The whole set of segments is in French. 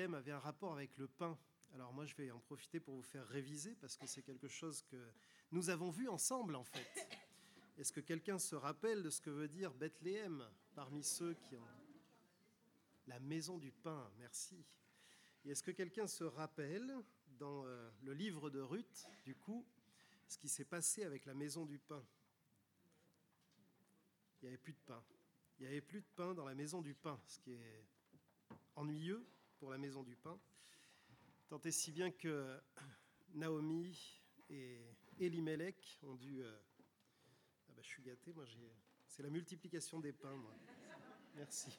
Bethléem avait un rapport avec le pain. Alors moi, je vais en profiter pour vous faire réviser parce que c'est quelque chose que nous avons vu ensemble, en fait. Est-ce que quelqu'un se rappelle de ce que veut dire Bethléem parmi ceux qui ont... La maison du pain, merci. Et est-ce que quelqu'un se rappelle, dans le livre de Ruth, du coup, ce qui s'est passé avec la maison du pain? Il n'y avait plus de pain. Il n'y avait plus de pain dans la maison du pain, ce qui est ennuyeux pour la maison du pain. Tant et si bien que Naomi et Elimelech ont dû... je suis gâté, moi c'est la multiplication des pains, moi. Merci.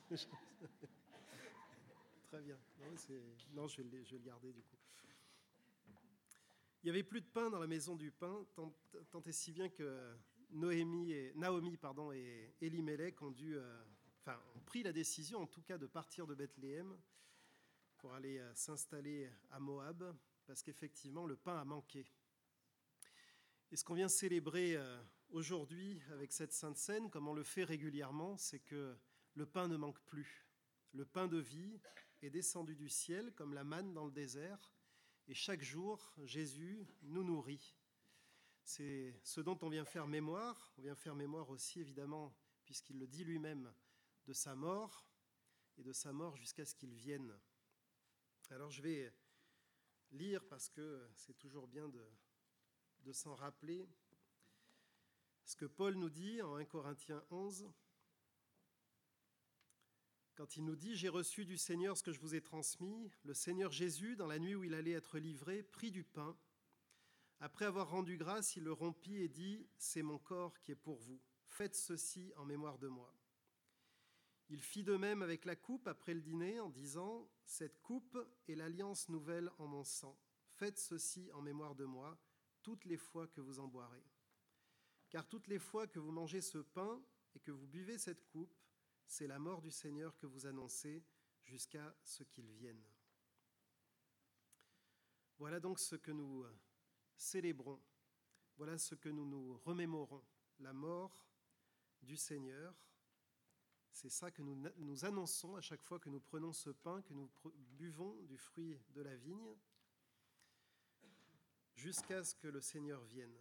Très bien. Non, je vais le garder du coup. Il n'y avait plus de pain dans la maison du pain, tant et si bien que Naomi et Elimelech ont pris la décision, en tout cas, de partir de Bethléem pour aller s'installer à Moab, parce qu'effectivement, le pain a manqué. Et ce qu'on vient célébrer aujourd'hui avec cette Sainte Seine, comme on le fait régulièrement, c'est que le pain ne manque plus. Le pain de vie est descendu du ciel comme la manne dans le désert, et chaque jour, Jésus nous nourrit. C'est ce dont on vient faire mémoire. On vient faire mémoire aussi, évidemment, puisqu'il le dit lui-même, de sa mort, et de sa mort jusqu'à ce qu'il vienne. Alors je vais lire, parce que c'est toujours bien de s'en rappeler, ce que Paul nous dit en 1 Corinthiens 11, quand il nous dit « J'ai reçu du Seigneur ce que je vous ai transmis. Le Seigneur Jésus, dans la nuit où il allait être livré, prit du pain. Après avoir rendu grâce, il le rompit et dit « C'est mon corps qui est pour vous. Faites ceci en mémoire de moi. » Il fit de même avec la coupe après le dîner en disant « Cette coupe est l'alliance nouvelle en mon sang. Faites ceci en mémoire de moi toutes les fois que vous en boirez. Car toutes les fois que vous mangez ce pain et que vous buvez cette coupe, c'est la mort du Seigneur que vous annoncez jusqu'à ce qu'il vienne. » Voilà donc ce que nous célébrons. Voilà ce que nous nous remémorons, la mort du Seigneur. C'est ça que nous annonçons à chaque fois que nous prenons ce pain, que nous buvons du fruit de la vigne, jusqu'à ce que le Seigneur vienne.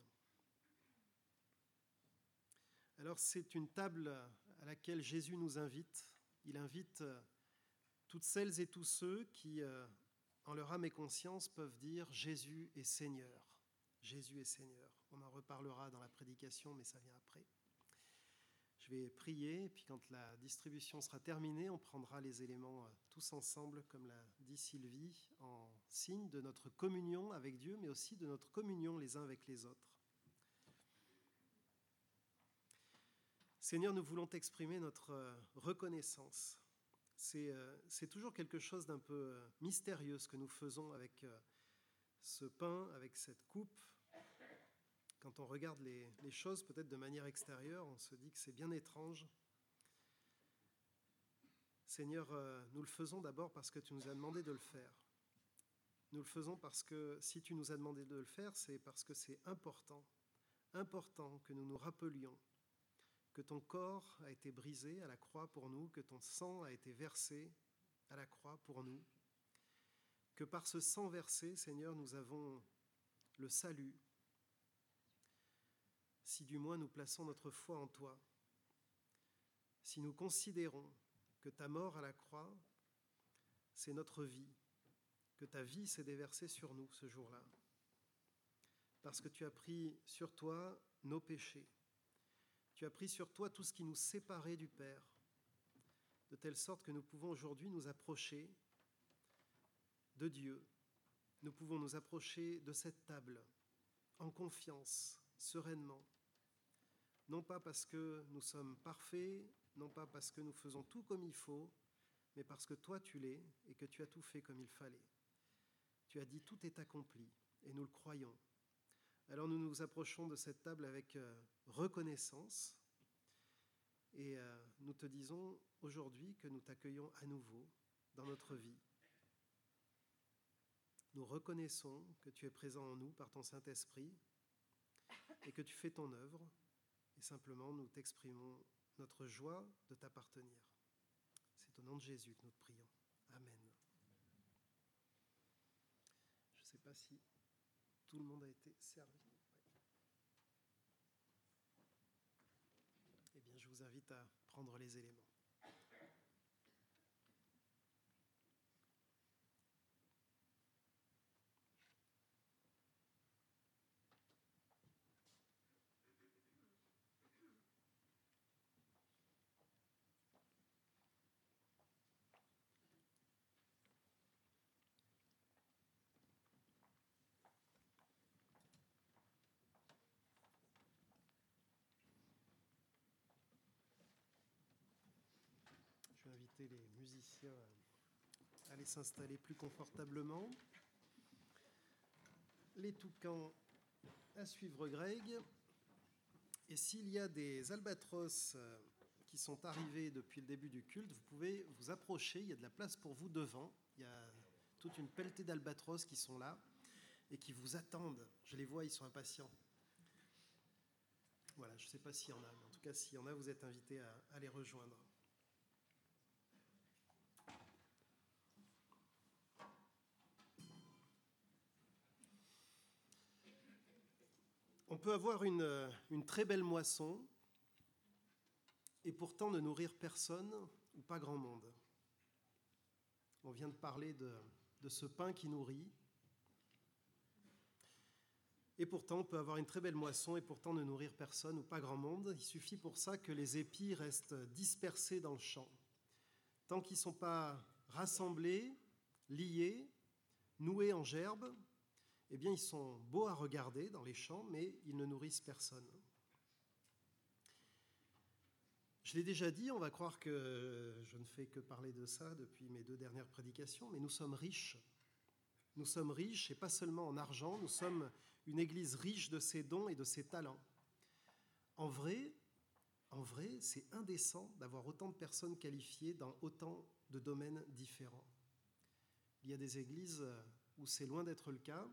Alors c'est une table à laquelle Jésus nous invite. Il invite toutes celles et tous ceux qui, en leur âme et conscience, peuvent dire « Jésus est Seigneur ». Jésus est Seigneur. On en reparlera dans la prédication, mais ça vient après. Je vais prier, et puis quand la distribution sera terminée, on prendra les éléments tous ensemble, comme l'a dit Sylvie, en signe de notre communion avec Dieu, mais aussi de notre communion les uns avec les autres. Seigneur, nous voulons t'exprimer notre reconnaissance. C'est toujours quelque chose d'un peu mystérieux ce que nous faisons avec ce pain, avec cette coupe. Quand on regarde les choses peut-être de manière extérieure, on se dit que c'est bien étrange. Seigneur, nous le faisons d'abord parce que tu nous as demandé de le faire. Nous le faisons parce que si tu nous as demandé de le faire, c'est parce que c'est important que nous nous rappelions que ton corps a été brisé à la croix pour nous, que ton sang a été versé à la croix pour nous, que par ce sang versé, Seigneur, nous avons le salut, si du moins nous plaçons notre foi en toi, si nous considérons que ta mort à la croix, c'est notre vie, que ta vie s'est déversée sur nous ce jour-là, parce que tu as pris sur toi nos péchés. Tu as pris sur toi tout ce qui nous séparait du Père, de telle sorte que nous pouvons aujourd'hui nous approcher de Dieu. Nous pouvons nous approcher de cette table en confiance, sereinement, non pas parce que nous sommes parfaits, non pas parce que nous faisons tout comme il faut, mais parce que toi tu l'es et que tu as tout fait comme il fallait. Tu as dit tout est accompli et nous le croyons. Alors nous nous approchons de cette table avec reconnaissance et nous te disons aujourd'hui que nous t'accueillons à nouveau dans notre vie. Nous reconnaissons que tu es présent en nous par ton Saint-Esprit et que tu fais ton œuvre et simplement nous t'exprimons notre joie de t'appartenir. C'est au nom de Jésus que nous te prions. Amen. pas si tout le monde a été servi. Eh bien, je vous invite à prendre les éléments. Je vais inviter les musiciens à aller s'installer plus confortablement. Les toucans à suivre Greg. Et s'il y a des albatros qui sont arrivés depuis le début du culte, vous pouvez vous approcher. Il y a de la place pour vous devant. Il y a toute une pelletée d'albatros qui sont là et qui vous attendent. Je les vois, ils sont impatients. Voilà, je ne sais pas s'il y en a, mais en tout cas, s'il y en a, vous êtes invités à les rejoindre. On peut avoir une très belle moisson et pourtant ne nourrir personne ou pas grand monde. On vient de parler de ce pain qui nourrit. Et pourtant, on peut avoir une très belle moisson et pourtant ne nourrir personne ou pas grand monde. Il suffit pour ça que les épis restent dispersés dans le champ. Tant qu'ils ne sont pas rassemblés, liés, noués en gerbes, eh bien, ils sont beaux à regarder dans les champs, mais ils ne nourrissent personne. Je l'ai déjà dit, on va croire que je ne fais que parler de ça depuis mes 2 dernières prédications, mais nous sommes riches. Nous sommes riches, et pas seulement en argent, nous sommes une église riche de ses dons et de ses talents. En vrai, c'est indécent d'avoir autant de personnes qualifiées dans autant de domaines différents. Il y a des églises où c'est loin d'être le cas.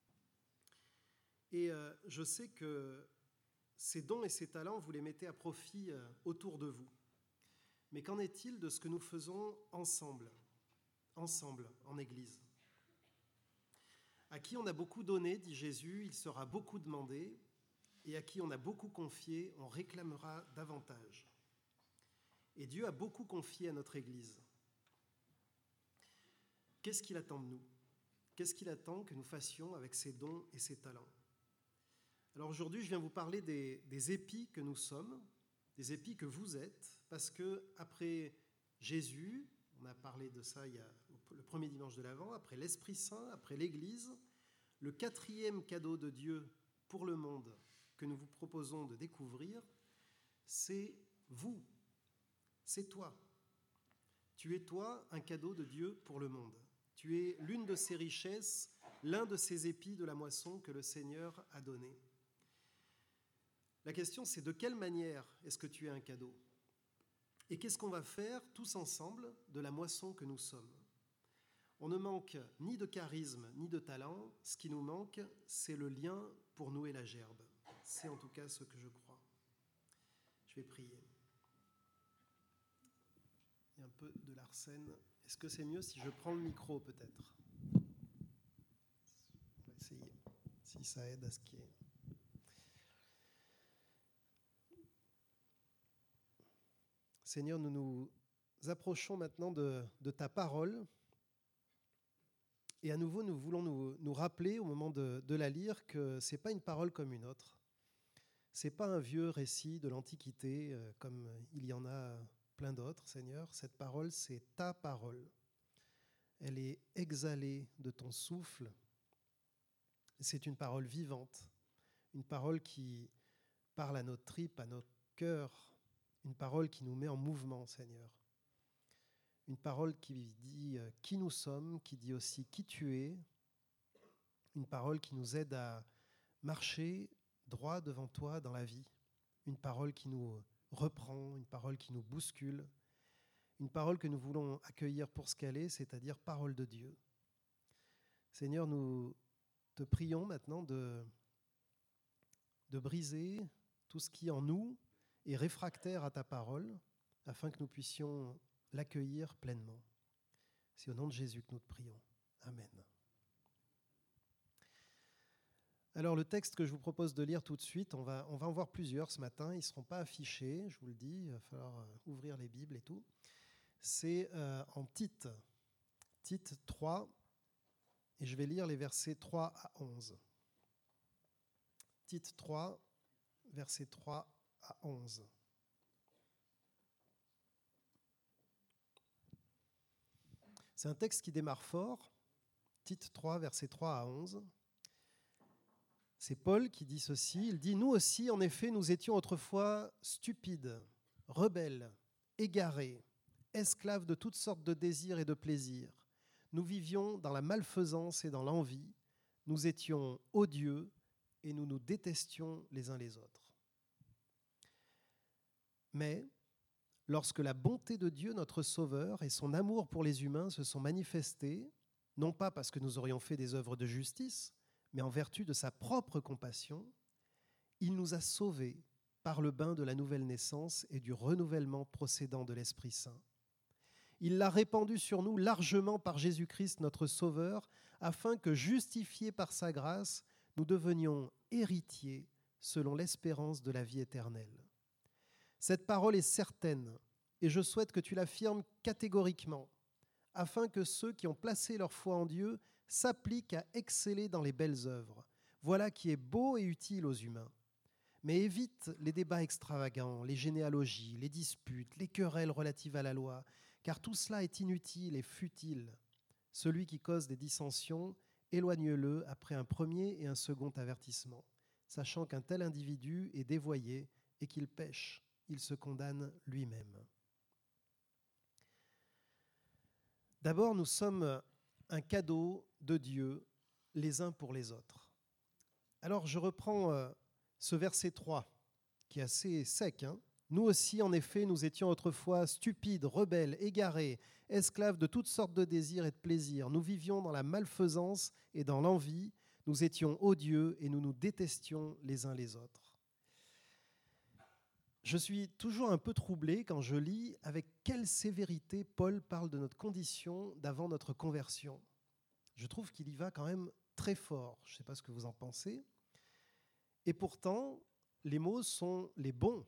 Et je sais que ces dons et ces talents, vous les mettez à profit autour de vous. Mais qu'en est-il de ce que nous faisons ensemble en Église ? À qui on a beaucoup donné, dit Jésus, il sera beaucoup demandé, et à qui on a beaucoup confié, on réclamera davantage. Et Dieu a beaucoup confié à notre Église. Qu'est-ce qu'il attend de nous ? Qu'est-ce qu'il attend que nous fassions avec ces dons et ces talents ? Alors aujourd'hui, je viens vous parler des épis que nous sommes, des épis que vous êtes, parce que après Jésus, on a parlé de ça il y a le premier dimanche de l'Avent, après l'Esprit Saint, après l'Église, le 4e cadeau de Dieu pour le monde que nous vous proposons de découvrir, c'est vous, c'est toi. Tu es toi un cadeau de Dieu pour le monde. Tu es l'une de ses richesses, l'un de ces épis de la moisson que le Seigneur a donné. La question, c'est de quelle manière est-ce que tu es un cadeau ? Et qu'est-ce qu'on va faire tous ensemble de la moisson que nous sommes ? On ne manque ni de charisme ni de talent. Ce qui nous manque, c'est le lien pour nouer la gerbe. C'est en tout cas ce que je crois. Je vais prier. Il y a un peu de l'arsène. Est-ce que c'est mieux si je prends le micro peut-être ? On va essayer, si ça aide à ce qui est. Seigneur, nous nous approchons maintenant de ta parole. Et à nouveau, nous voulons nous rappeler au moment de la lire que ce n'est pas une parole comme une autre. Ce n'est pas un vieux récit de l'Antiquité comme il y en a plein d'autres, Seigneur. Cette parole, c'est ta parole. Elle est exhalée de ton souffle. C'est une parole vivante, une parole qui parle à notre tripes, à notre cœur, une parole qui nous met en mouvement, Seigneur. Une parole qui dit qui nous sommes, qui dit aussi qui tu es. Une parole qui nous aide à marcher droit devant toi dans la vie. Une parole qui nous reprend, une parole qui nous bouscule. Une parole que nous voulons accueillir pour ce qu'elle est, c'est-à-dire parole de Dieu. Seigneur, nous te prions maintenant de briser tout ce qui en nous est réfractaire à ta parole, afin que nous puissions l'accueillir pleinement. C'est au nom de Jésus que nous te prions. Amen. Alors le texte que je vous propose de lire tout de suite, on va en voir plusieurs ce matin, ils ne seront pas affichés, je vous le dis, il va falloir ouvrir les Bibles et tout. C'est en Tite 3, et je vais lire les versets 3 à 11. Tite 3, versets 3 à 11. C'est un texte qui démarre fort, Tite 3, versets 3 à 11. C'est Paul qui dit ceci, il dit « Nous aussi, en effet, nous étions autrefois stupides, rebelles, égarés, esclaves de toutes sortes de désirs et de plaisirs. Nous vivions dans la malfaisance et dans l'envie. Nous étions odieux et nous nous détestions les uns les autres. Mais lorsque la bonté de Dieu, notre Sauveur, et son amour pour les humains se sont manifestés, non pas parce que nous aurions fait des œuvres de justice, mais en vertu de sa propre compassion, il nous a sauvés par le bain de la nouvelle naissance et du renouvellement procédant de l'Esprit Saint. Il l'a répandu sur nous largement par Jésus-Christ, notre Sauveur, afin que, justifiés par sa grâce, nous devenions héritiers selon l'espérance de la vie éternelle. Cette parole est certaine, et je souhaite que tu l'affirmes catégoriquement, afin que ceux qui ont placé leur foi en Dieu s'appliquent à exceller dans les belles œuvres. Voilà qui est beau et utile aux humains. Mais évite les débats extravagants, les généalogies, les disputes, les querelles relatives à la loi, car tout cela est inutile et futile. Celui qui cause des dissensions, éloigne-le après un premier et un second avertissement, sachant qu'un tel individu est dévoyé et qu'il pêche, il se condamne lui-même. D'abord, nous sommes un cadeau de Dieu les uns pour les autres. Alors, je reprends ce verset 3, qui est assez sec. Nous aussi, en effet, nous étions autrefois stupides, rebelles, égarés, esclaves de toutes sortes de désirs et de plaisirs. Nous vivions dans la malfaisance et dans l'envie. Nous étions odieux et nous nous détestions les uns les autres. Je suis toujours un peu troublé quand je lis avec quelle sévérité Paul parle de notre condition d'avant notre conversion. Je trouve qu'il y va quand même très fort. Je ne sais pas ce que vous en pensez. Et pourtant, les mots sont les bons.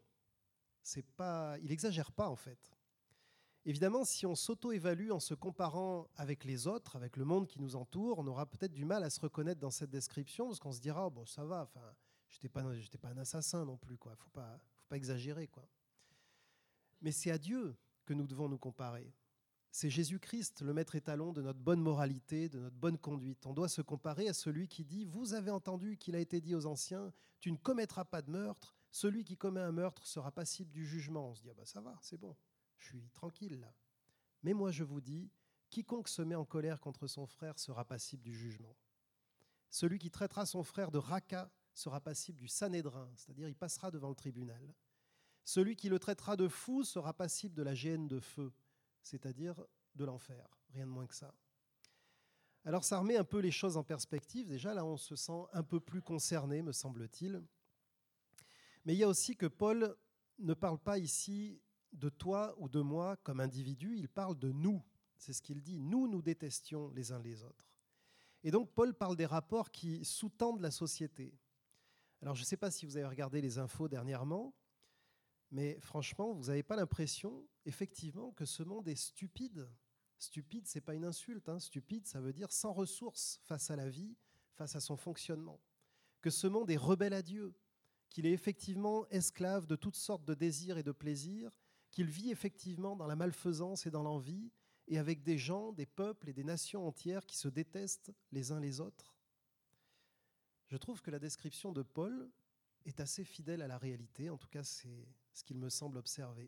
Il n'exagère pas en fait. Évidemment, si on s'auto-évalue en se comparant avec les autres, avec le monde qui nous entoure, on aura peut-être du mal à se reconnaître dans cette description parce qu'on se dira, bon, ça va, enfin, j'étais pas un assassin non plus, quoi. Faut pas exagérer, quoi. Mais c'est à Dieu que nous devons nous comparer. C'est Jésus-Christ, le maître étalon de notre bonne moralité, de notre bonne conduite. On doit se comparer à celui qui dit « Vous avez entendu qu'il a été dit aux anciens, tu ne commettras pas de meurtre, celui qui commet un meurtre sera passible du jugement. » On se dit « Ah ben ça va, c'est bon, je suis tranquille là. » Mais moi je vous dis, quiconque se met en colère contre son frère sera passible du jugement. Celui qui traitera son frère de raca sera passible du Sanhédrin, c'est-à-dire il passera devant le tribunal. Celui qui le traitera de fou sera passible de la géhenne de feu, c'est-à-dire de l'enfer, rien de moins que ça. Alors ça remet un peu les choses en perspective. Déjà là, on se sent un peu plus concerné, me semble-t-il. Mais il y a aussi que Paul ne parle pas ici de toi ou de moi comme individu, il parle de nous. C'est ce qu'il dit, nous nous détestions les uns les autres. Et donc Paul parle des rapports qui sous-tendent la société. Alors je ne sais pas si vous avez regardé les infos dernièrement, mais franchement, vous n'avez pas l'impression, effectivement, que ce monde est stupide. Stupide, ce n'est pas une insulte. Stupide, ça veut dire sans ressources face à la vie, face à son fonctionnement. Que ce monde est rebelle à Dieu, qu'il est effectivement esclave de toutes sortes de désirs et de plaisirs, qu'il vit effectivement dans la malfaisance et dans l'envie, et avec des gens, des peuples et des nations entières qui se détestent les uns les autres. Je trouve que la description de Paul est assez fidèle à la réalité, en tout cas c'est ce qu'il me semble observer.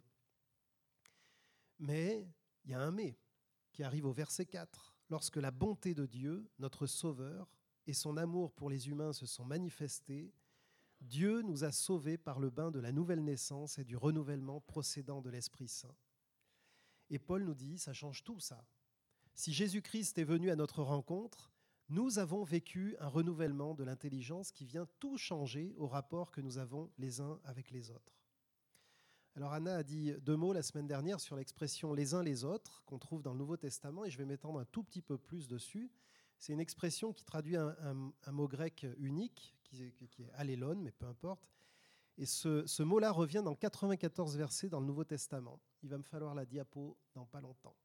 Mais il y a un mais qui arrive au verset 4. Lorsque la bonté de Dieu, notre Sauveur, et son amour pour les humains se sont manifestés, Dieu nous a sauvés par le bain de la nouvelle naissance et du renouvellement procédant de l'Esprit Saint. Et Paul nous dit, ça change tout ça. Si Jésus-Christ est venu à notre rencontre, nous avons vécu un renouvellement de l'intelligence qui vient tout changer au rapport que nous avons les uns avec les autres. Alors Anna a dit 2 mots la semaine dernière sur l'expression « les uns les autres » qu'on trouve dans le Nouveau Testament, et je vais m'étendre un tout petit peu plus dessus. C'est une expression qui traduit un mot grec unique qui est allélon, mais peu importe. Et ce mot-là revient dans 94 versets dans le Nouveau Testament. Il va me falloir la diapo dans pas longtemps.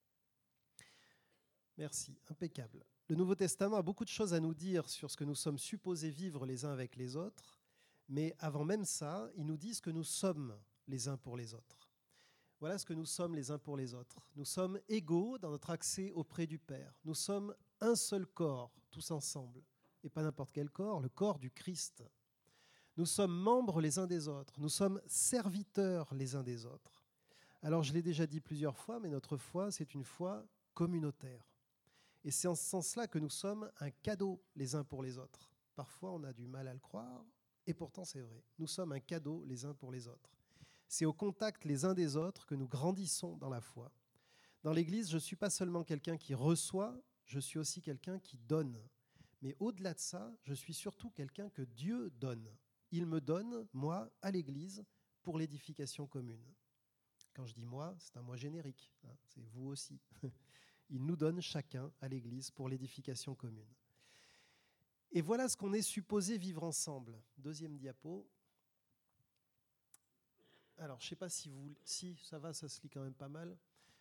Merci, impeccable. Le Nouveau Testament a beaucoup de choses à nous dire sur ce que nous sommes supposés vivre les uns avec les autres, mais avant même ça, il nous dit ce que nous sommes les uns pour les autres. Voilà ce que nous sommes les uns pour les autres. Nous sommes égaux dans notre accès auprès du Père. Nous sommes un seul corps, tous ensemble, et pas n'importe quel corps, le corps du Christ. Nous sommes membres les uns des autres, nous sommes serviteurs les uns des autres. Alors je l'ai déjà dit plusieurs fois, mais notre foi, c'est une foi communautaire. Et c'est en ce sens-là que nous sommes un cadeau les uns pour les autres. Parfois, on a du mal à le croire, et pourtant c'est vrai. Nous sommes un cadeau les uns pour les autres. C'est au contact les uns des autres que nous grandissons dans la foi. Dans l'Église, je ne suis pas seulement quelqu'un qui reçoit, je suis aussi quelqu'un qui donne. Mais au-delà de ça, je suis surtout quelqu'un que Dieu donne. Il me donne, moi, à l'Église, pour l'édification commune. Quand je dis moi, c'est un moi générique, hein, c'est vous aussi. Il nous donne chacun à l'Église pour l'édification commune. Et voilà ce qu'on est supposé vivre ensemble. Deuxième diapo. Alors, je ne sais pas si vous... Si, ça va, ça se lit quand même pas mal.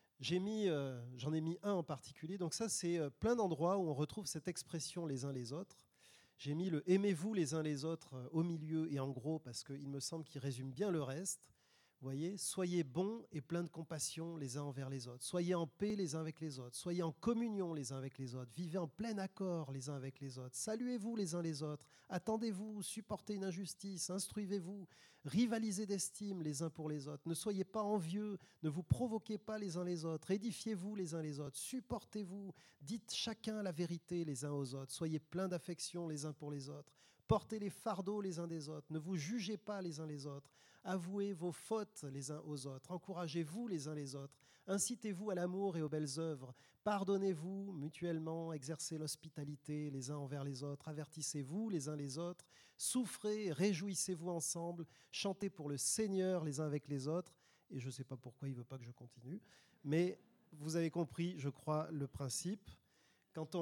J'en ai mis un en particulier. Donc ça, c'est plein d'endroits où on retrouve cette expression les uns les autres. J'ai mis le « aimez-vous les uns les autres » au milieu et en gros parce qu'il me semble qu'il résume bien le reste. Vous voyez, soyez bons et pleins de compassion les uns envers les autres. Soyez en paix les uns avec les autres. Soyez en communion les uns avec les autres. Vivez en plein accord les uns avec les autres. Saluez-vous les uns les autres. Attendez-vous, supportez une injustice, instruisez-vous, rivalisez d'estime les uns pour les autres. Ne soyez pas envieux, ne vous provoquez pas les uns les autres. Édifiez-vous les uns les autres. Supportez-vous. Dites chacun la vérité les uns aux autres. Soyez pleins d'affection les uns pour les autres. Portez les fardeaux les uns des autres. Ne vous jugez pas les uns les autres. Avouez vos fautes les uns aux autres. Encouragez-vous les uns les autres. Incitez-vous à l'amour et aux belles œuvres. Pardonnez-vous mutuellement. Exercez l'hospitalité les uns envers les autres. Avertissez-vous les uns les autres. Souffrez, réjouissez-vous ensemble. Chantez pour le Seigneur les uns avec les autres. Et je ne sais pas pourquoi il ne veut pas que je continue. Mais vous avez compris, je crois, le principe. Quand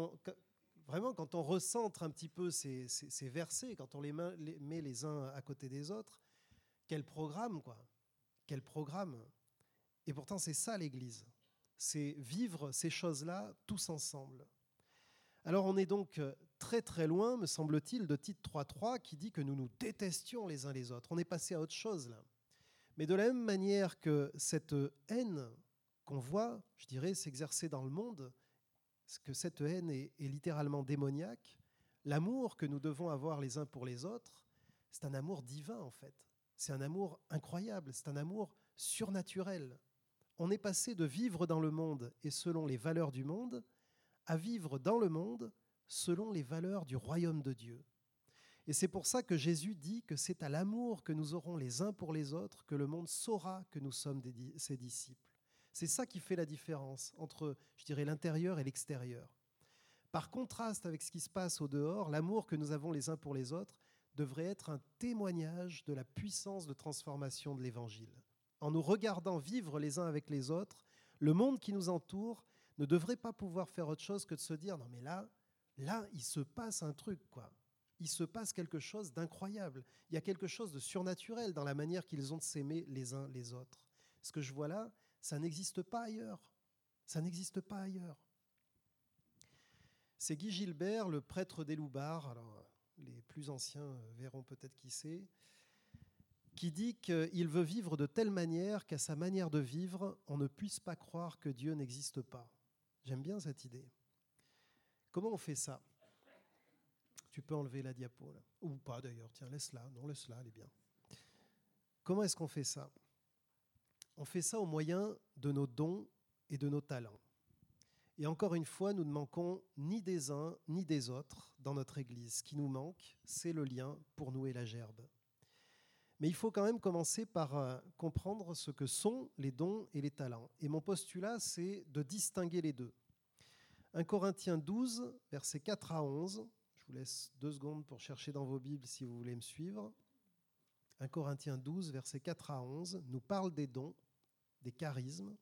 on recentre un petit peu ces versets, quand on les met les uns à côté des autres, quel programme, quoi. Quel programme. Et pourtant, c'est ça l'Église. C'est vivre ces choses-là tous ensemble. Alors, on est donc très très loin, me semble-t-il, de Tite 3.3 qui dit que nous nous détestions les uns les autres. On est passé à autre chose, là. Mais de la même manière que cette haine qu'on voit, je dirais, s'exercer dans le monde, que cette haine est littéralement démoniaque, l'amour que nous devons avoir les uns pour les autres, c'est un amour divin, en fait. C'est un amour incroyable, c'est un amour surnaturel. On est passé de vivre dans le monde et selon les valeurs du monde à vivre dans le monde selon les valeurs du royaume de Dieu. Et c'est pour ça que Jésus dit que c'est à l'amour que nous aurons les uns pour les autres que le monde saura que nous sommes ses disciples. C'est ça qui fait la différence entre, je dirais, l'intérieur et l'extérieur. Par contraste avec ce qui se passe au dehors, l'amour que nous avons les uns pour les autres devrait être un témoignage de la puissance de transformation de l'Évangile. En nous regardant vivre les uns avec les autres, le monde qui nous entoure ne devrait pas pouvoir faire autre chose que de se dire « Non mais là, il se passe un truc, quoi. Il se passe quelque chose d'incroyable. Il y a quelque chose de surnaturel dans la manière qu'ils ont de s'aimer les uns les autres. Ce que je vois là, ça n'existe pas ailleurs. Ça n'existe pas ailleurs. » C'est Guy Gilbert, le prêtre des Loubards, alors les plus anciens verront peut-être qui c'est, qui dit qu'il veut vivre de telle manière qu'à sa manière de vivre, on ne puisse pas croire que Dieu n'existe pas. J'aime bien cette idée. Comment on fait ça ? Tu peux enlever la diapo, là. Ou pas d'ailleurs, tiens, laisse-la. Non, laisse-la, elle est bien. Comment est-ce qu'on fait ça ? On fait ça au moyen de nos dons et de nos talents. Et encore une fois, nous ne manquons ni des uns ni des autres dans notre Église. Ce qui nous manque, c'est le lien pour nouer la gerbe. Mais il faut quand même commencer par comprendre ce que sont les dons et les talents. Et mon postulat, c'est de distinguer les deux. 1 Corinthiens 12, versets 4 à 11. Je vous laisse 2 secondes pour chercher dans vos Bibles si vous voulez me suivre. 1 Corinthiens 12, versets 4 à 11, nous parle des dons, des charismes,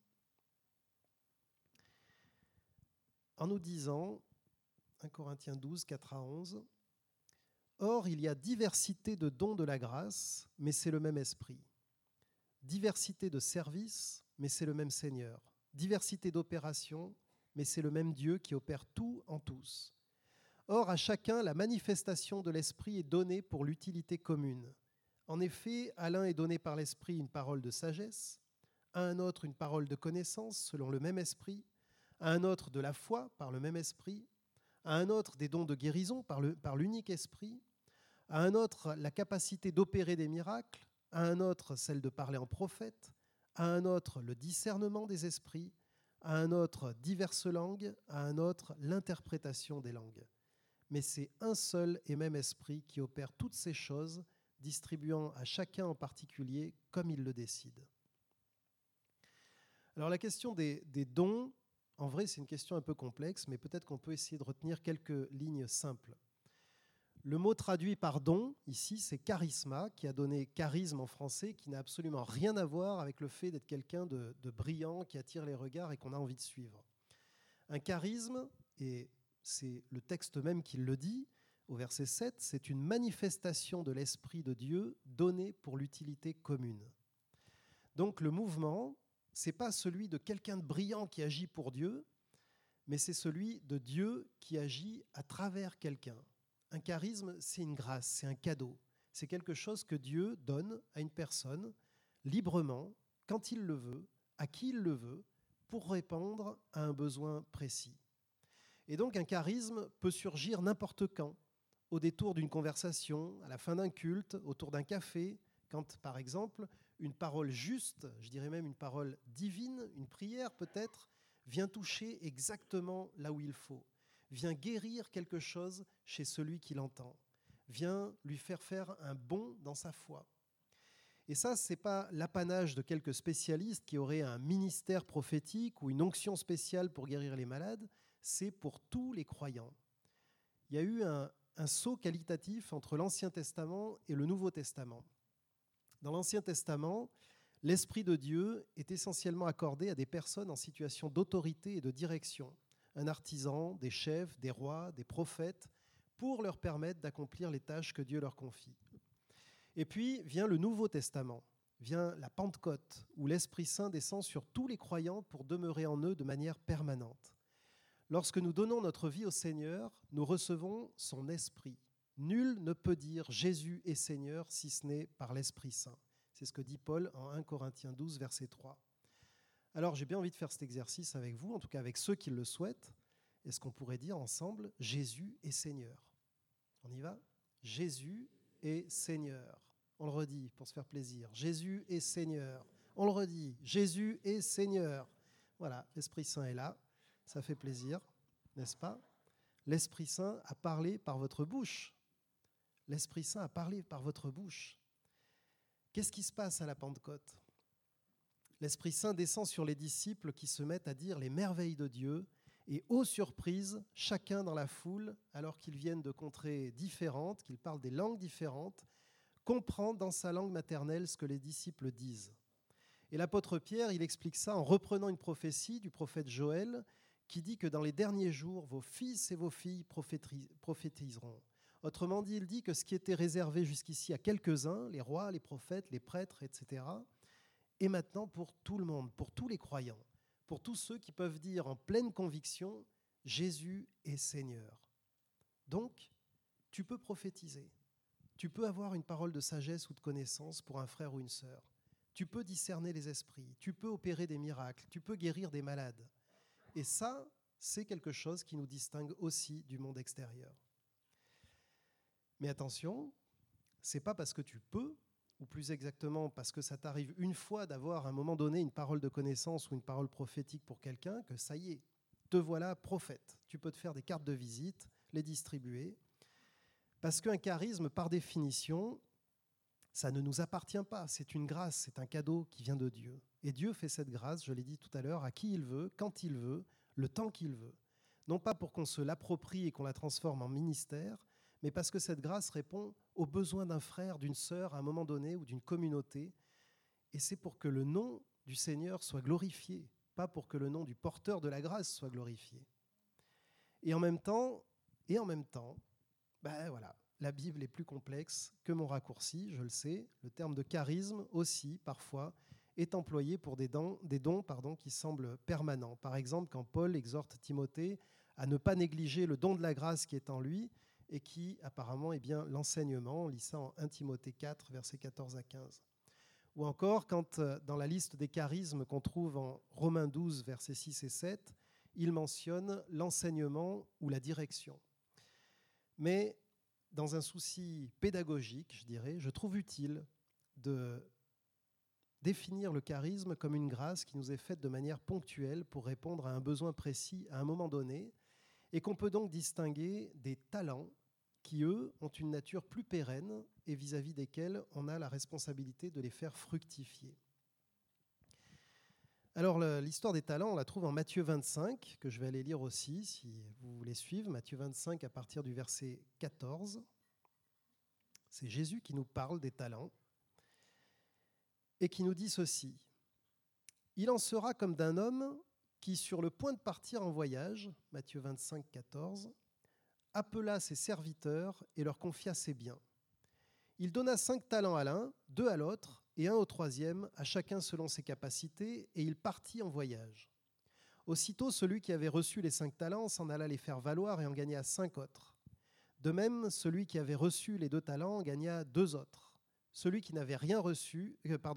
en nous disant, 1 Corinthiens 12, 4 à 11, Or, il y a diversité de dons de la grâce, mais c'est le même esprit. Diversité de services, mais c'est le même Seigneur. Diversité d'opérations, mais c'est le même Dieu qui opère tout en tous. Or, à chacun, la manifestation de l'esprit est donnée pour l'utilité commune. En effet, à l'un est donné par l'esprit une parole de sagesse, à un autre une parole de connaissance selon le même esprit, à un autre de la foi par le même esprit, à un autre des dons de guérison par l'unique esprit, à un autre la capacité d'opérer des miracles, à un autre celle de parler en prophète, à un autre le discernement des esprits, à un autre diverses langues, à un autre l'interprétation des langues. Mais c'est un seul et même esprit qui opère toutes ces choses, distribuant à chacun en particulier comme il le décide. Alors la question des dons, en vrai c'est une question un peu complexe, mais peut-être qu'on peut essayer de retenir quelques lignes simples. Le mot traduit par don, ici, c'est charisma, qui a donné charisme en français, qui n'a absolument rien à voir avec le fait d'être quelqu'un de brillant, qui attire les regards et qu'on a envie de suivre. Un charisme, et c'est le texte même qui le dit, au verset 7, c'est une manifestation de l'Esprit de Dieu donnée pour l'utilité commune. Donc le mouvement, ce n'est pas celui de quelqu'un de brillant qui agit pour Dieu, mais c'est celui de Dieu qui agit à travers quelqu'un. Un charisme, c'est une grâce, c'est un cadeau. C'est quelque chose que Dieu donne à une personne librement, quand il le veut, à qui il le veut, pour répondre à un besoin précis. Et donc un charisme peut surgir n'importe quand, au détour d'une conversation, à la fin d'un culte, autour d'un café, quand par exemple une parole juste, je dirais même une parole divine, une prière peut-être, vient toucher exactement là où il faut, vient guérir quelque chose chez celui qui l'entend, vient lui faire un bond dans sa foi. Et ça, ce n'est pas l'apanage de quelques spécialistes qui auraient un ministère prophétique ou une onction spéciale pour guérir les malades, c'est pour tous les croyants. Il y a eu un saut qualitatif entre l'Ancien Testament et le Nouveau Testament. Dans l'Ancien Testament, l'Esprit de Dieu est essentiellement accordé à des personnes en situation d'autorité et de direction, un artisan, des chefs, des rois, des prophètes, pour leur permettre d'accomplir les tâches que Dieu leur confie. Et puis vient le Nouveau Testament, vient la Pentecôte, où l'Esprit Saint descend sur tous les croyants pour demeurer en eux de manière permanente. Lorsque nous donnons notre vie au Seigneur, nous recevons son Esprit. Nul ne peut dire Jésus est Seigneur si ce n'est par l'Esprit Saint. C'est ce que dit Paul en 1 Corinthiens 12, verset 3. Alors j'ai bien envie de faire cet exercice avec vous, en tout cas avec ceux qui le souhaitent. Est-ce qu'on pourrait dire ensemble Jésus est Seigneur? On y va? Jésus est Seigneur. On le redit pour se faire plaisir. Jésus est Seigneur. On le redit. Jésus est Seigneur. Voilà, l'Esprit Saint est là. Ça fait plaisir, n'est-ce pas? L'Esprit Saint a parlé par votre bouche. L'Esprit Saint a parlé par votre bouche. Qu'est-ce qui se passe à la Pentecôte? L'Esprit Saint descend sur les disciples qui se mettent à dire les merveilles de Dieu et, ô surprise, chacun dans la foule, alors qu'ils viennent de contrées différentes, qu'ils parlent des langues différentes, comprend dans sa langue maternelle ce que les disciples disent. Et l'apôtre Pierre, il explique ça en reprenant une prophétie du prophète Joël qui dit que dans les derniers jours, vos fils et vos filles prophétiseront. Autrement dit, il dit que ce qui était réservé jusqu'ici à quelques-uns, les rois, les prophètes, les prêtres, etc., est maintenant pour tout le monde, pour tous les croyants, pour tous ceux qui peuvent dire en pleine conviction « Jésus est Seigneur ». Donc, tu peux prophétiser, tu peux avoir une parole de sagesse ou de connaissance pour un frère ou une sœur, tu peux discerner les esprits, tu peux opérer des miracles, tu peux guérir des malades. Et ça, c'est quelque chose qui nous distingue aussi du monde extérieur. Mais attention, ce n'est pas parce que tu peux, ou plus exactement parce que ça t'arrive une fois d'avoir à un moment donné une parole de connaissance ou une parole prophétique pour quelqu'un, que ça y est, te voilà prophète. Tu peux te faire des cartes de visite, les distribuer. Parce qu'un charisme, par définition, ça ne nous appartient pas. C'est une grâce, c'est un cadeau qui vient de Dieu. Et Dieu fait cette grâce, je l'ai dit tout à l'heure, à qui il veut, quand il veut, le temps qu'il veut. Non pas pour qu'on se l'approprie et qu'on la transforme en ministère, mais parce que cette grâce répond aux besoins d'un frère, d'une sœur à un moment donné ou d'une communauté. Et c'est pour que le nom du Seigneur soit glorifié, pas pour que le nom du porteur de la grâce soit glorifié. Et en même temps, ben voilà, la Bible est plus complexe que mon raccourci, je le sais. Le terme de charisme aussi, parfois, est employé pour des dons qui semblent permanents. Par exemple, quand Paul exhorte Timothée à ne pas négliger le don de la grâce qui est en lui et qui, apparemment, est bien l'enseignement. On lit ça en 1 Timothée 4, versets 14 à 15. Ou encore, quand dans la liste des charismes qu'on trouve en Romains 12, versets 6 et 7, il mentionne l'enseignement ou la direction. Mais dans un souci pédagogique, je dirais, je trouve utile de définir le charisme comme une grâce qui nous est faite de manière ponctuelle pour répondre à un besoin précis à un moment donné, et qu'on peut donc distinguer des talents qui, eux, ont une nature plus pérenne et vis-à-vis desquels on a la responsabilité de les faire fructifier. Alors, l'histoire des talents, on la trouve en Matthieu 25, que je vais aller lire aussi, si vous voulez suivre. Matthieu 25, à partir du verset 14. C'est Jésus qui nous parle des talents et qui nous dit ceci. « Il en sera comme d'un homme qui, sur le point de partir en voyage, Matthieu 25, 14, appela ses serviteurs et leur confia ses biens. Il donna 5 talents à l'un, 2 à l'autre et 1 au troisième, à chacun selon ses capacités, et il partit en voyage. Aussitôt, celui qui avait reçu les 5 talents s'en alla les faire valoir et en gagna 5 autres. De même, celui qui avait reçu les 2 talents en gagna 2 autres. Celui qui n'avait reçu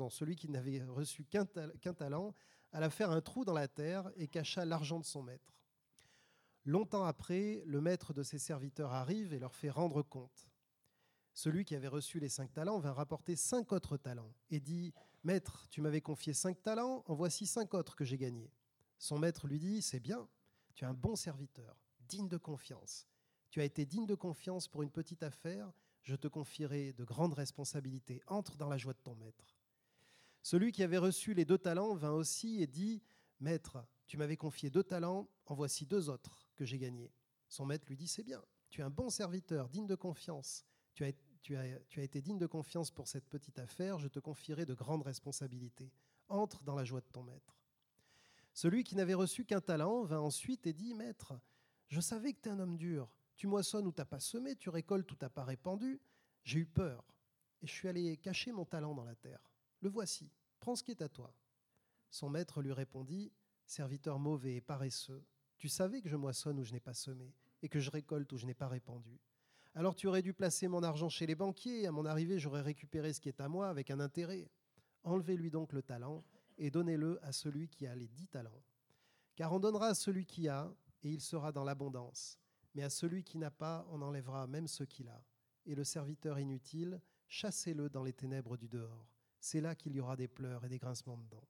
qu'un talent alla faire un trou dans la terre et cacha l'argent de son maître. Longtemps après, le maître de ses serviteurs arrive et leur fait rendre compte. Celui qui avait reçu les 5 talents vint rapporter 5 autres talents et dit « Maître, tu m'avais confié 5 talents, en voici 5 autres que j'ai gagnés. » Son maître lui dit « C'est bien, tu es un bon serviteur, digne de confiance. Tu as été digne de confiance pour une petite affaire, je te confierai de grandes responsabilités. Entre dans la joie de ton maître. » Celui qui avait reçu les 2 talents vint aussi et dit « Maître, tu m'avais confié 2 talents, en voici 2 autres que j'ai gagnés. » Son maître lui dit « C'est bien, tu es un bon serviteur, digne de confiance. Tu as été digne de confiance pour cette petite affaire, je te confierai de grandes responsabilités. Entre dans la joie de ton maître. » Celui qui n'avait reçu qu'un talent vint ensuite et dit « Maître, je savais que tu es un homme dur. Tu moissonnes où tu n'as pas semé, tu récoltes où tu n'as pas répandu. J'ai eu peur et je suis allé cacher mon talent dans la terre. Le voici, prends ce qui est à toi. » Son maître lui répondit « Serviteur mauvais et paresseux, tu savais que je moissonne où je n'ai pas semé et que je récolte où je n'ai pas répandu. Alors tu aurais dû placer mon argent chez les banquiers et à mon arrivée, j'aurais récupéré ce qui est à moi avec un intérêt. Enlevez-lui donc le talent et donnez-le à celui qui a les 10 talents. Car on donnera à celui qui a et il sera dans l'abondance. Mais à celui qui n'a pas, on enlèvera même ce qu'il a. Et le serviteur inutile, chassez-le dans les ténèbres du dehors. C'est là qu'il y aura des pleurs et des grincements de dents. »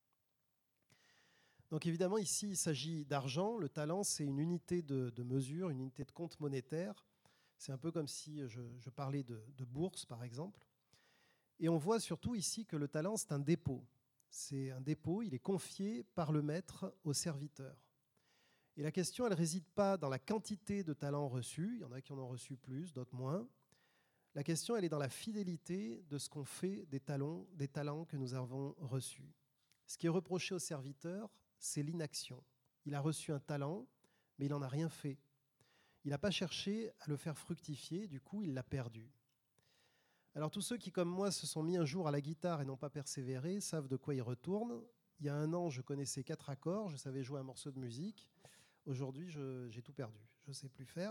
Donc évidemment, ici, il s'agit d'argent. Le talent, c'est une unité de mesure, une unité de compte monétaire. C'est un peu comme si je parlais de bourse, par exemple. Et on voit surtout ici que le talent, c'est un dépôt. C'est un dépôt, il est confié par le maître au serviteur. Et la question, elle ne réside pas dans la quantité de talents reçus. Il y en a qui en ont reçu plus, d'autres moins. La question, elle est dans la fidélité de ce qu'on fait des talents que nous avons reçus. Ce qui est reproché au serviteur, c'est l'inaction. Il a reçu un talent, mais il n'en a rien fait. Il n'a pas cherché à le faire fructifier, du coup, il l'a perdu. Alors tous ceux qui, comme moi, se sont mis un jour à la guitare et n'ont pas persévéré, savent de quoi ils retournent. Il y a 1 an, je connaissais 4 accords, je savais jouer un morceau de musique. Aujourd'hui, j'ai tout perdu, je ne sais plus faire.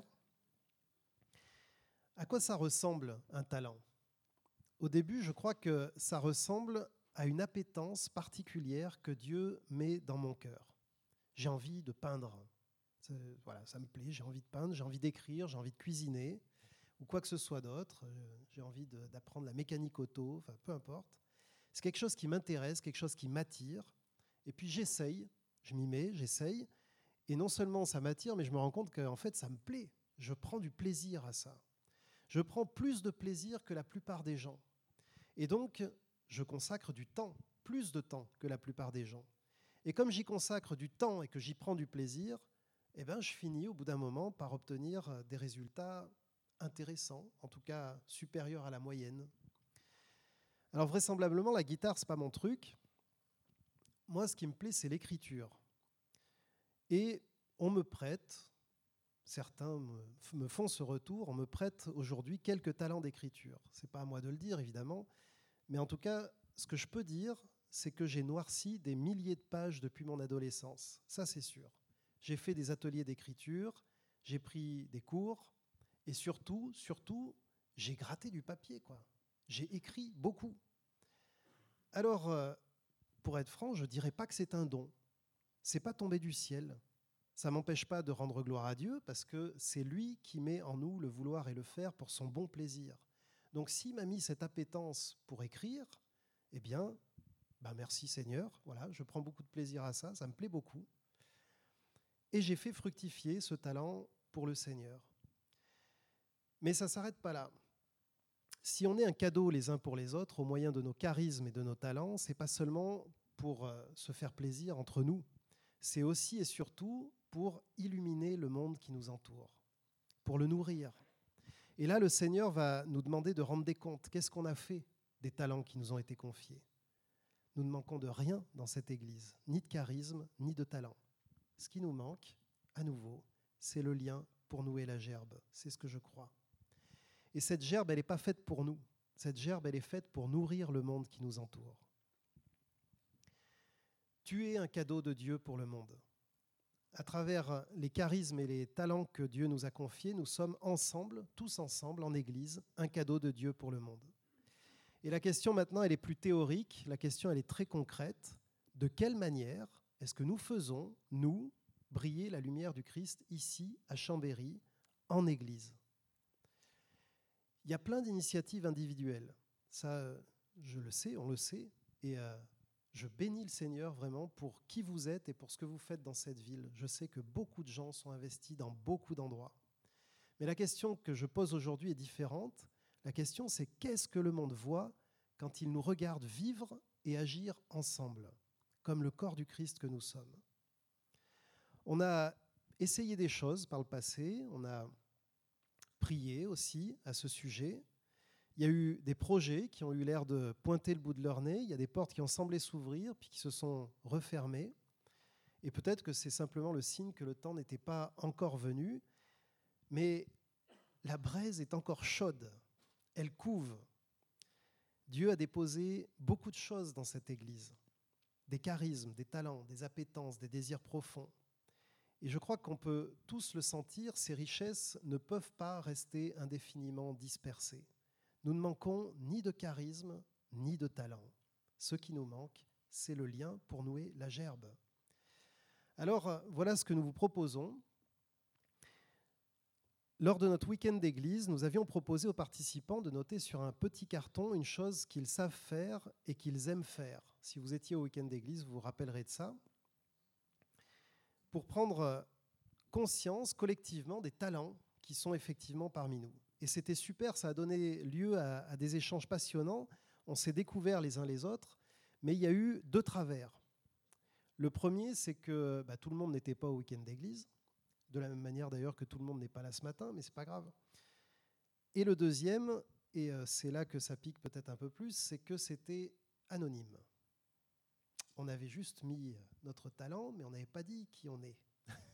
À quoi ça ressemble un talent ? Au début, je crois que ça ressemble à une appétence particulière que Dieu met dans mon cœur. J'ai envie de peindre. Voilà, ça me plaît, j'ai envie de peindre, j'ai envie d'écrire, j'ai envie de cuisiner, ou quoi que ce soit d'autre. J'ai envie d'apprendre la mécanique auto, enfin peu importe. C'est quelque chose qui m'intéresse, quelque chose qui m'attire. Et puis j'essaye, je m'y mets, j'essaye. Et non seulement ça m'attire, mais je me rends compte qu'en fait ça me plaît. Je prends du plaisir à ça. Je prends plus de plaisir que la plupart des gens. Et donc, je consacre du temps, plus de temps que la plupart des gens. Et comme j'y consacre du temps et que j'y prends du plaisir, eh ben, je finis au bout d'un moment par obtenir des résultats intéressants, en tout cas supérieurs à la moyenne. Alors vraisemblablement, la guitare, ce n'est pas mon truc. Moi, ce qui me plaît, c'est l'écriture. Et on me prête certains me font ce retour, on me prête aujourd'hui quelques talents d'écriture. Ce n'est pas à moi de le dire, évidemment, mais en tout cas, ce que je peux dire, c'est que j'ai noirci des milliers de pages depuis mon adolescence. Ça, c'est sûr. J'ai fait des ateliers d'écriture, j'ai pris des cours, et surtout, j'ai gratté du papier, quoi. J'ai écrit beaucoup. Alors, pour être franc, je ne dirais pas que c'est un don. Ce n'est pas tombé du ciel. Ça ne m'empêche pas de rendre gloire à Dieu, parce que c'est lui qui met en nous le vouloir et le faire pour son bon plaisir. Donc s'il m'a mis cette appétence pour écrire, eh bien, merci Seigneur, voilà, je prends beaucoup de plaisir à ça, ça me plaît beaucoup. Et j'ai fait fructifier ce talent pour le Seigneur. Mais ça ne s'arrête pas là. Si on est un cadeau les uns pour les autres, au moyen de nos charismes et de nos talents, ce n'est pas seulement pour se faire plaisir entre nous, c'est aussi et surtout pour illuminer le monde qui nous entoure, pour le nourrir. Et là, le Seigneur va nous demander de rendre des comptes. Qu'est-ce qu'on a fait des talents qui nous ont été confiés ? Nous ne manquons de rien dans cette Église, ni de charisme, ni de talent. Ce qui nous manque, à nouveau, c'est le lien pour nouer la gerbe. C'est ce que je crois. Et cette gerbe, elle n'est pas faite pour nous. Cette gerbe, elle est faite pour nourrir le monde qui nous entoure. Tu es un cadeau de Dieu pour le monde. À travers les charismes et les talents que Dieu nous a confiés, nous sommes ensemble, tous ensemble, en Église, un cadeau de Dieu pour le monde. Et la question maintenant, elle est plus théorique, la question, elle est très concrète. De quelle manière est-ce que nous faisons, nous, briller la lumière du Christ ici, à Chambéry, en Église ? Il y a plein d'initiatives individuelles. Ça, je le sais, on le sait, et je bénis le Seigneur vraiment pour qui vous êtes et pour ce que vous faites dans cette ville. Je sais que beaucoup de gens sont investis dans beaucoup d'endroits. Mais la question que je pose aujourd'hui est différente. La question, c'est qu'est-ce que le monde voit quand il nous regarde vivre et agir ensemble, comme le corps du Christ que nous sommes. On a essayé des choses par le passé, on a prié aussi à ce sujet. Il y a eu des projets qui ont eu l'air de pointer le bout de leur nez, il y a des portes qui ont semblé s'ouvrir puis qui se sont refermées. Et peut-être que c'est simplement le signe que le temps n'était pas encore venu, mais la braise est encore chaude, elle couve. Dieu a déposé beaucoup de choses dans cette Église, des charismes, des talents, des appétences, des désirs profonds. Et je crois qu'on peut tous le sentir, ces richesses ne peuvent pas rester indéfiniment dispersées. Nous ne manquons ni de charisme, ni de talent. Ce qui nous manque, c'est le lien pour nouer la gerbe. Alors, voilà ce que nous vous proposons. Lors de notre week-end d'église, nous avions proposé aux participants de noter sur un petit carton une chose qu'ils savent faire et qu'ils aiment faire. Si vous étiez au week-end d'église, vous vous rappellerez de ça. Pour prendre conscience collectivement des talents qui sont effectivement parmi nous. Et c'était super, ça a donné lieu à des échanges passionnants. On s'est découverts les uns les autres, mais il y a eu 2 travers. Le premier, c'est que tout le monde n'était pas au week-end d'église, de la même manière d'ailleurs que tout le monde n'est pas là ce matin, mais ce n'est pas grave. Et le deuxième, et c'est là que ça pique peut-être un peu plus, c'est que c'était anonyme. On avait juste mis notre talent, mais on n'avait pas dit qui on est.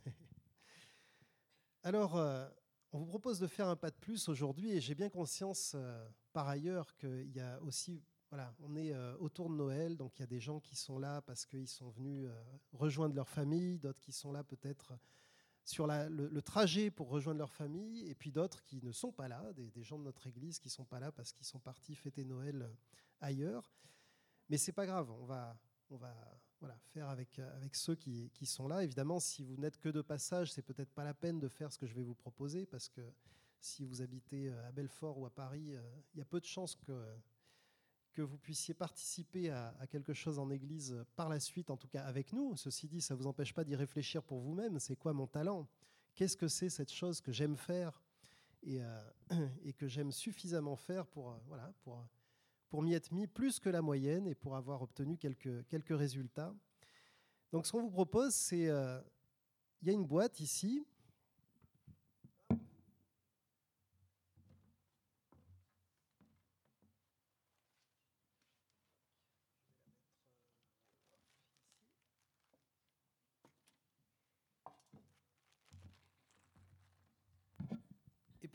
Alors, on vous propose de faire un pas de plus aujourd'hui, et j'ai bien conscience par ailleurs qu'il y a aussi, on est autour de Noël, donc il y a des gens qui sont là parce qu'ils sont venus rejoindre leur famille, d'autres qui sont là peut-être sur le trajet pour rejoindre leur famille, et puis d'autres qui ne sont pas là, des gens de notre église qui ne sont pas là parce qu'ils sont partis fêter Noël ailleurs. Mais ce n'est pas grave, on va faire avec ceux qui sont là. Évidemment, si vous n'êtes que de passage, c'est peut-être pas la peine de faire ce que je vais vous proposer, parce que si vous habitez à Belfort ou à Paris, il y a peu de chances que vous puissiez participer à quelque chose en église par la suite, en tout cas avec nous. Ceci dit, ça ne vous empêche pas d'y réfléchir pour vous-même. C'est quoi mon talent ? Qu'est-ce que c'est cette chose que j'aime faire et que j'aime suffisamment faire pour m'y être mis plus que la moyenne et pour avoir obtenu quelques résultats. Donc ce qu'on vous propose, c'est, il y a une boîte ici.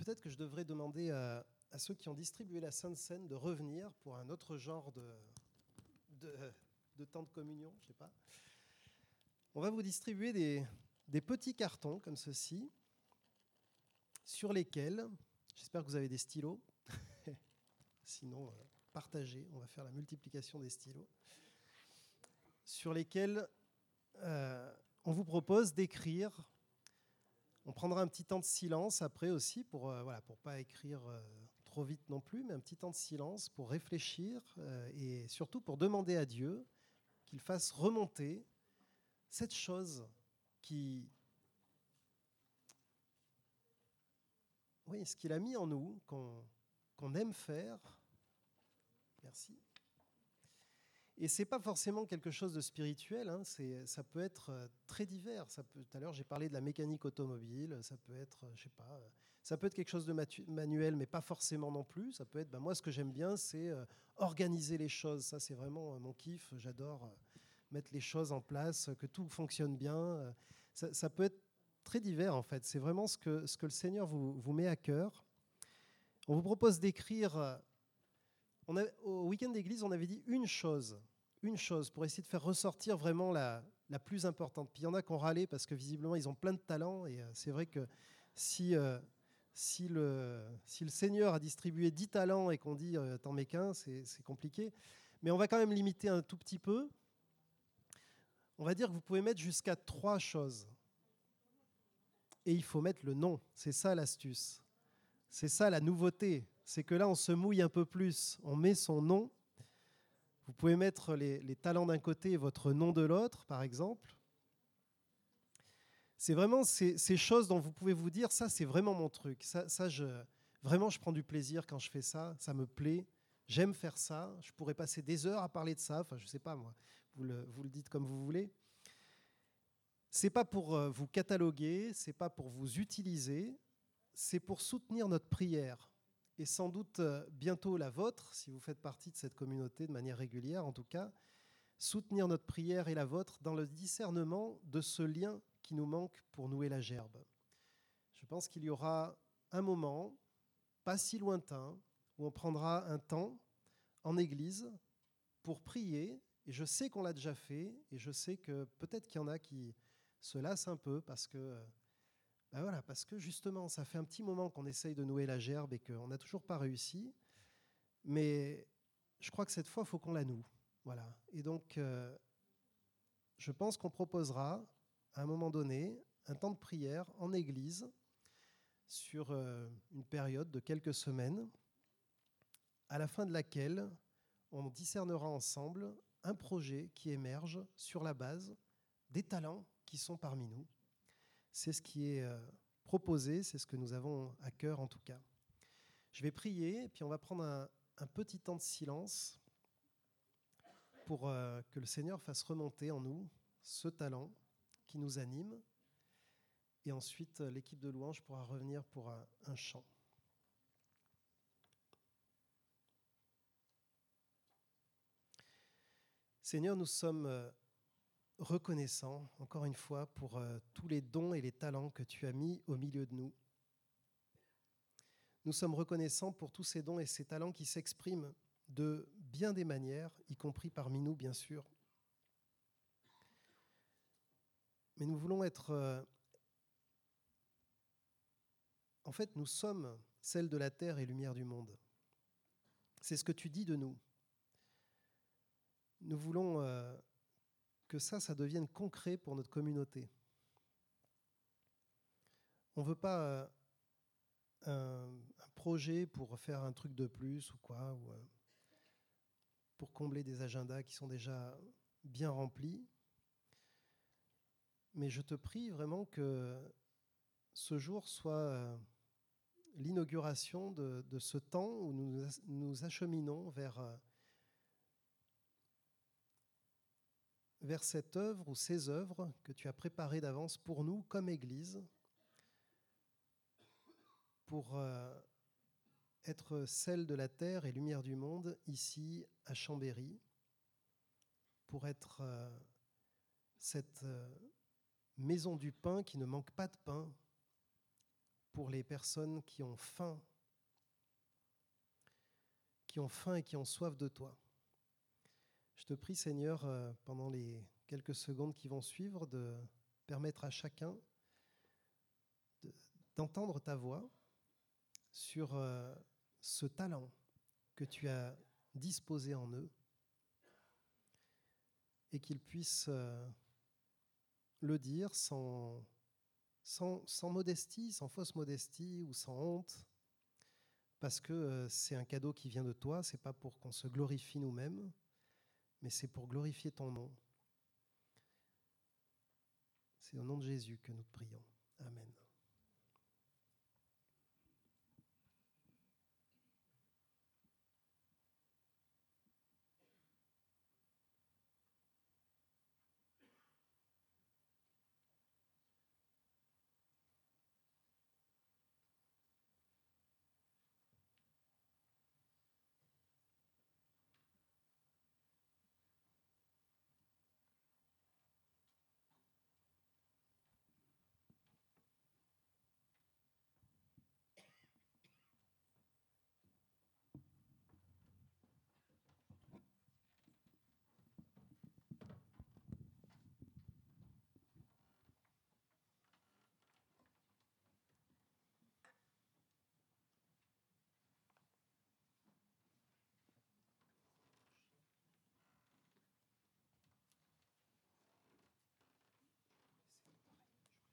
peut-être que je devrais demander à ceux qui ont distribué la Sainte Seine de revenir pour un autre genre de temps de communion, je ne sais pas. On va vous distribuer des petits cartons comme ceci, sur lesquels, j'espère que vous avez des stylos, sinon partagez, on va faire la multiplication des stylos, sur lesquels on vous propose d'écrire. On prendra un petit temps de silence après aussi pour pas écrire trop vite non plus, mais un petit temps de silence pour réfléchir et surtout pour demander à Dieu qu'il fasse remonter cette chose ce qu'il a mis en nous, qu'on aime faire. Merci. Et c'est pas forcément quelque chose de spirituel, hein, ça peut être très divers. Tout à l'heure, j'ai parlé de la mécanique automobile, ça peut être, ça peut être quelque chose de manuel, mais pas forcément non plus. Ça peut être, moi, ce que j'aime bien, c'est organiser les choses. Ça, c'est vraiment mon kiff. J'adore mettre les choses en place, que tout fonctionne bien. Ça peut être très divers, en fait. C'est vraiment ce que le Seigneur vous met à cœur. On vous propose d'écrire. Au week-end d'église, on avait dit une chose pour essayer de faire ressortir vraiment la plus importante. Puis il y en a qui ont râlé parce que visiblement, ils ont plein de talents. Et c'est vrai que si le Seigneur a distribué 10 talents et qu'on dit « t'en mets qu'un », c'est compliqué. Mais on va quand même limiter un tout petit peu. On va dire que vous pouvez mettre jusqu'à 3 choses. Et il faut mettre le nom. C'est ça l'astuce. C'est ça la nouveauté. C'est que là, on se mouille un peu plus. On met son nom. Vous pouvez mettre les talents d'un côté et votre nom de l'autre, par exemple. C'est vraiment ces choses dont vous pouvez vous dire, ça, c'est vraiment mon truc. Vraiment, je prends du plaisir quand je fais ça. Ça me plaît. J'aime faire ça. Je pourrais passer des heures à parler de ça. Enfin, je ne sais pas, moi. Vous le dites comme vous voulez. Ce n'est pas pour vous cataloguer. Ce n'est pas pour vous utiliser. C'est pour soutenir notre prière. Et sans doute bientôt la vôtre, si vous faites partie de cette communauté de manière régulière en tout cas, soutenir notre prière et la vôtre dans le discernement de ce lien qui nous manque pour nouer la gerbe. Je pense qu'il y aura un moment, pas si lointain, où on prendra un temps en église pour prier, et je sais qu'on l'a déjà fait, et je sais que peut-être qu'il y en a qui se lassent un peu parce que parce que justement, ça fait un petit moment qu'on essaye de nouer la gerbe et qu'on n'a toujours pas réussi. Mais je crois que cette fois, il faut qu'on la noue. Voilà. Et donc, je pense qu'on proposera, à un moment donné, un temps de prière en église sur une période de quelques semaines, à la fin de laquelle on discernera ensemble un projet qui émerge sur la base des talents qui sont parmi nous. C'est ce qui est proposé, c'est ce que nous avons à cœur en tout cas. Je vais prier, et puis on va prendre un petit temps de silence pour que le Seigneur fasse remonter en nous ce talent qui nous anime. Et ensuite, l'équipe de louange pourra revenir pour un chant. Seigneur, nous sommes reconnaissant, encore une fois, pour tous les dons et les talents que tu as mis au milieu de nous. Nous sommes reconnaissants pour tous ces dons et ces talents qui s'expriment de bien des manières, y compris parmi nous, bien sûr. Mais nous voulons être... En fait, nous sommes celles de la terre et lumière du monde. C'est ce que tu dis de nous. Nous voulons... que ça devienne concret pour notre communauté. On ne veut pas un projet pour faire un truc de plus ou quoi, ou pour combler des agendas qui sont déjà bien remplis. Mais je te prie vraiment que ce jour soit l'inauguration de ce temps où nous nous acheminons vers cette œuvre ou ces œuvres que tu as préparées d'avance pour nous comme Église, pour être celle de la terre et lumière du monde ici à Chambéry, pour être cette maison du pain qui ne manque pas de pain, pour les personnes qui ont faim et qui ont soif de toi. Je te prie, Seigneur, pendant les quelques secondes qui vont suivre, de permettre à chacun d'entendre ta voix sur ce talent que tu as disposé en eux et qu'ils puissent le dire sans modestie, sans fausse modestie ou sans honte, parce que c'est un cadeau qui vient de toi, c'est pas pour qu'on se glorifie nous-mêmes, mais c'est pour glorifier ton nom. C'est au nom de Jésus que nous te prions. Amen.